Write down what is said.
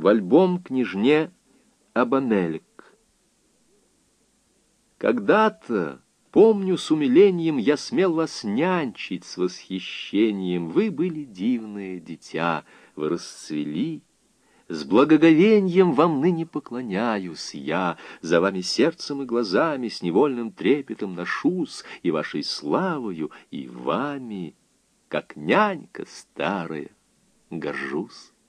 в альбом княжне Абанелек. Когда-то, помню, с умилением я смел вас нянчить с восхищением. Вы были дивное дитя, вы расцвели. С благоговением вам ныне поклоняюсь я, за вами сердцем и глазами с невольным трепетом ношусь, и вашей славою, и вами, как нянька старая, горжусь.